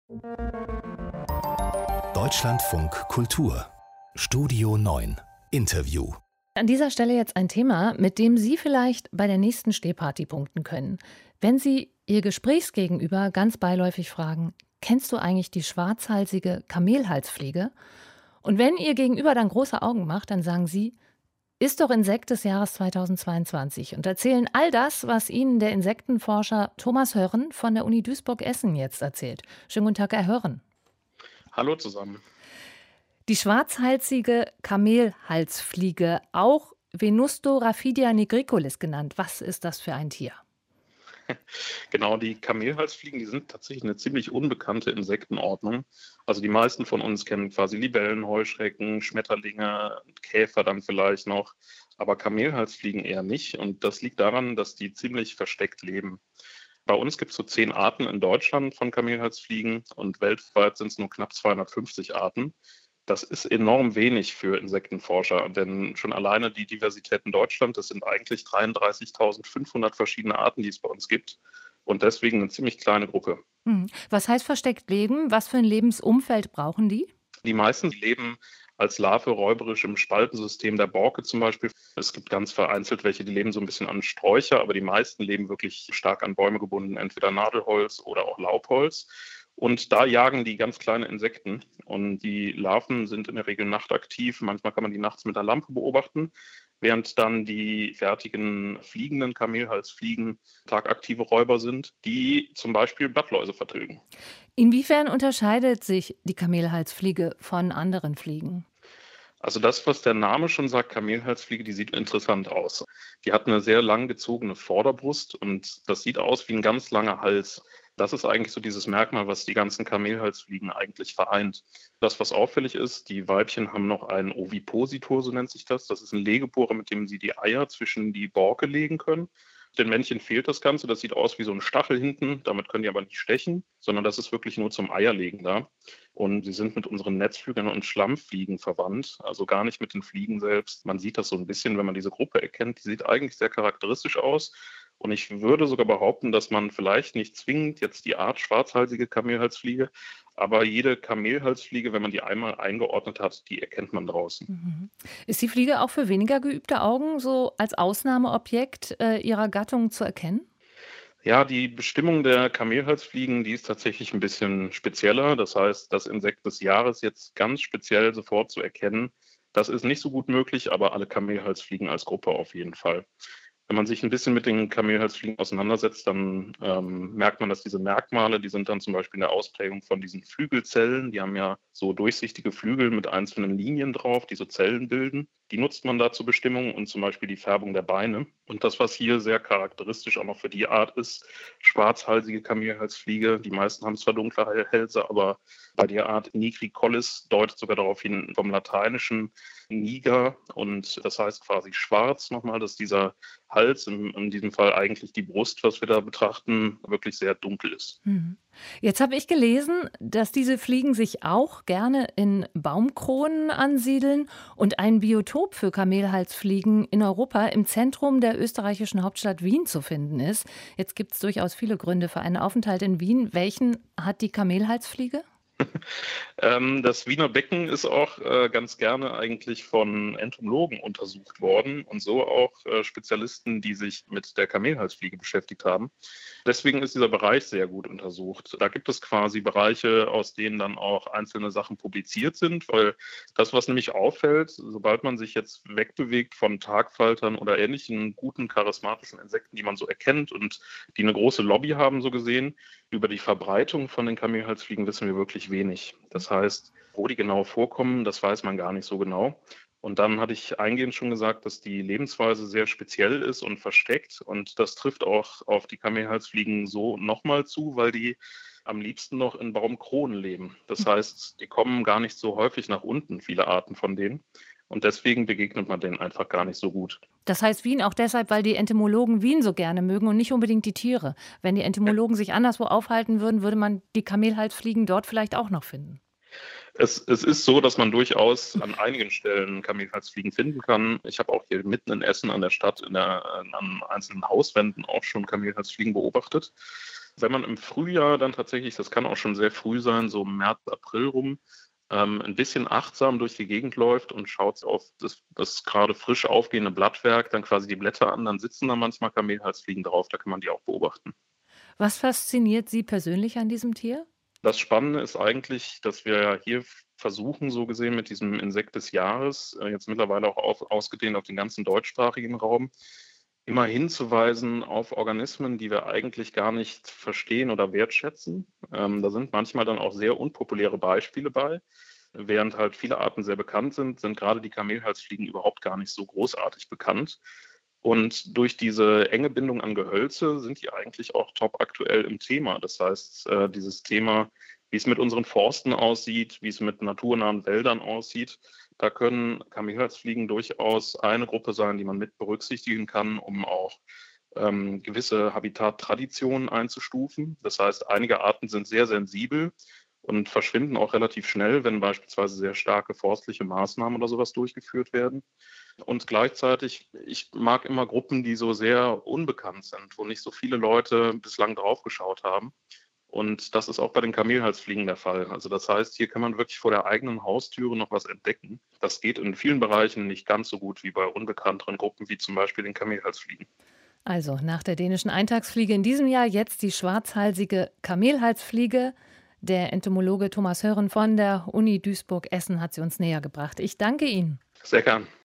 Deutschlandfunk Kultur Studio 9 Interview. An dieser Stelle jetzt ein Thema, mit dem Sie vielleicht bei der nächsten Stehparty punkten können. Wenn Sie Ihr Gesprächsgegenüber ganz beiläufig fragen, kennst du eigentlich die schwarzhalsige Kamelhalsfliege? Und wenn Ihr Gegenüber dann große Augen macht, dann sagen Sie, ist doch Insekt des Jahres 2022 und erzählen all das, was Ihnen der Insektenforscher Thomas Hörren von der Uni Duisburg-Essen jetzt erzählt. Schönen guten Tag, Herr Hörren. Hallo zusammen. Die schwarzhalsige Kamelhalsfliege, auch Venusto raphidia nigricolis genannt. Was ist das für ein Tier? Genau, die Kamelhalsfliegen, die sind tatsächlich eine ziemlich unbekannte Insektenordnung. Also die meisten von uns kennen quasi Libellen, Heuschrecken, Schmetterlinge, Käfer dann vielleicht noch, aber Kamelhalsfliegen eher nicht. Und das liegt daran, dass die ziemlich versteckt leben. Bei uns gibt es so 10 Arten in Deutschland von Kamelhalsfliegen und weltweit sind es nur knapp 250 Arten. Das ist enorm wenig für Insektenforscher, denn schon alleine die Diversität in Deutschland, das sind eigentlich 33.500 verschiedene Arten, die es bei uns gibt und deswegen eine ziemlich kleine Gruppe. Was heißt versteckt leben? Was für ein Lebensumfeld brauchen die? Die meisten leben als Larve räuberisch im Spaltensystem der Borke zum Beispiel. Es gibt ganz vereinzelt welche, die leben so ein bisschen an Sträucher, aber die meisten leben wirklich stark an Bäume gebunden, entweder Nadelholz oder auch Laubholz. Und da jagen die ganz kleine Insekten und die Larven sind in der Regel nachtaktiv. Manchmal kann man die nachts mit der Lampe beobachten, während dann die fertigen fliegenden Kamelhalsfliegen tagaktive Räuber sind, die zum Beispiel Blattläuse vertilgen. Inwiefern unterscheidet sich die Kamelhalsfliege von anderen Fliegen? Also das, was der Name schon sagt, Kamelhalsfliege, die sieht interessant aus. Die hat eine sehr lang gezogene Vorderbrust und das sieht aus wie ein ganz langer Hals. Das ist eigentlich so dieses Merkmal, was die ganzen Kamelhalsfliegen eigentlich vereint. Das, was auffällig ist, die Weibchen haben noch einen Ovipositor, so nennt sich das. Das ist ein Legebohrer, mit dem sie die Eier zwischen die Borke legen können. Den Männchen fehlt das Ganze, das sieht aus wie so ein Stachel hinten, damit können die aber nicht stechen, sondern das ist wirklich nur zum Eierlegen da. Und sie sind mit unseren Netzflügern und Schlammfliegen verwandt, also gar nicht mit den Fliegen selbst. Man sieht das so ein bisschen, wenn man diese Gruppe erkennt, die sieht eigentlich sehr charakteristisch aus. Und ich würde sogar behaupten, dass man vielleicht nicht zwingend jetzt die Art schwarzhalsige Kamelhalsfliege, aber jede Kamelhalsfliege, wenn man die einmal eingeordnet hat, die erkennt man draußen. Ist die Fliege auch für weniger geübte Augen so als Ausnahmeobjekt ihrer Gattung zu erkennen? Ja, die Bestimmung der Kamelhalsfliegen, die ist tatsächlich ein bisschen spezieller. Das heißt, das Insekt des Jahres jetzt ganz speziell sofort zu erkennen, das ist nicht so gut möglich, aber alle Kamelhalsfliegen als Gruppe auf jeden Fall. Wenn man sich ein bisschen mit den Kamelhalsfliegen auseinandersetzt, dann merkt man, dass diese Merkmale, die sind dann zum Beispiel in der Ausprägung von diesen Flügelzellen. Die haben ja so durchsichtige Flügel mit einzelnen Linien drauf, die so Zellen bilden. Die nutzt man da zur Bestimmung und zum Beispiel die Färbung der Beine. Und das, was hier sehr charakteristisch auch noch für die Art ist, schwarzhalsige Kamelhalsfliege. Die meisten haben zwar dunkle Hälse, aber bei der Art nigricollis deutet sogar darauf hin vom lateinischen niger und das heißt quasi schwarz nochmal, dass dieser Hals, in diesem Fall eigentlich die Brust, was wir da betrachten, wirklich sehr dunkel ist. Jetzt habe ich gelesen, dass diese Fliegen sich auch gerne in Baumkronen ansiedeln und ein Biotop für Kamelhalsfliegen in Europa im Zentrum der österreichischen Hauptstadt Wien zu finden ist. Jetzt gibt es durchaus viele Gründe für einen Aufenthalt in Wien. Welchen hat die Kamelhalsfliege? Das Wiener Becken ist auch ganz gerne eigentlich von Entomologen untersucht worden und so auch Spezialisten, die sich mit der Kamelhalsfliege beschäftigt haben. Deswegen ist dieser Bereich sehr gut untersucht. Da gibt es quasi Bereiche, aus denen dann auch einzelne Sachen publiziert sind, weil das, was nämlich auffällt, sobald man sich jetzt wegbewegt von Tagfaltern oder ähnlichen guten, charismatischen Insekten, die man so erkennt und die eine große Lobby haben, so gesehen, über die Verbreitung von den Kamelhalsfliegen wissen wir wirklich wenig. Das heißt, wo die genau vorkommen, das weiß man gar nicht so genau. Und dann hatte ich eingehend schon gesagt, dass die Lebensweise sehr speziell ist und versteckt. Und das trifft auch auf die Kamelhalsfliegen so nochmal zu, weil die am liebsten noch in Baumkronen leben. Das heißt, die kommen gar nicht so häufig nach unten, viele Arten von denen. Und deswegen begegnet man denen einfach gar nicht so gut. Das heißt Wien auch deshalb, weil die Entomologen Wien so gerne mögen und nicht unbedingt die Tiere. Wenn die Entomologen sich anderswo aufhalten würden, würde man die Kamelhalsfliegen dort vielleicht auch noch finden. Es ist so, dass man durchaus an einigen Stellen Kamelhalsfliegen finden kann. Ich habe auch hier mitten in Essen an der Stadt an einzelnen Hauswänden auch schon Kamelhalsfliegen beobachtet. Wenn man im Frühjahr dann tatsächlich, das kann auch schon sehr früh sein, so März, April rum, ein bisschen achtsam durch die Gegend läuft und schaut auf das gerade frisch aufgehende Blattwerk, dann quasi die Blätter an, dann sitzen da manchmal Kamelhalsfliegen drauf, da kann man die auch beobachten. Was fasziniert Sie persönlich an diesem Tier? Das Spannende ist eigentlich, dass wir ja hier versuchen, so gesehen mit diesem Insekt des Jahres, jetzt mittlerweile auch ausgedehnt auf den ganzen deutschsprachigen Raum, immer hinzuweisen auf Organismen, die wir eigentlich gar nicht verstehen oder wertschätzen. Da sind manchmal dann auch sehr unpopuläre Beispiele bei. Während halt viele Arten sehr bekannt sind, sind gerade die Kamelhalsfliegen überhaupt gar nicht so großartig bekannt. Und durch diese enge Bindung an Gehölze sind die eigentlich auch top aktuell im Thema. Das heißt, dieses Thema, wie es mit unseren Forsten aussieht, wie es mit naturnahen Wäldern aussieht, da können Kamelhalsfliegen durchaus eine Gruppe sein, die man mit berücksichtigen kann, um auch gewisse Habitattraditionen einzustufen. Das heißt, einige Arten sind sehr sensibel und verschwinden auch relativ schnell, wenn beispielsweise sehr starke forstliche Maßnahmen oder sowas durchgeführt werden. Und gleichzeitig, ich mag immer Gruppen, die so sehr unbekannt sind, wo nicht so viele Leute bislang drauf geschaut haben. Und das ist auch bei den Kamelhalsfliegen der Fall. Also das heißt, hier kann man wirklich vor der eigenen Haustüre noch was entdecken. Das geht in vielen Bereichen nicht ganz so gut wie bei unbekannteren Gruppen, wie zum Beispiel den Kamelhalsfliegen. Also nach der dänischen Eintagsfliege in diesem Jahr jetzt die schwarzhalsige Kamelhalsfliege. Der Entomologe Thomas Hören von der Uni Duisburg-Essen hat sie uns näher gebracht. Ich danke Ihnen. Sehr gern.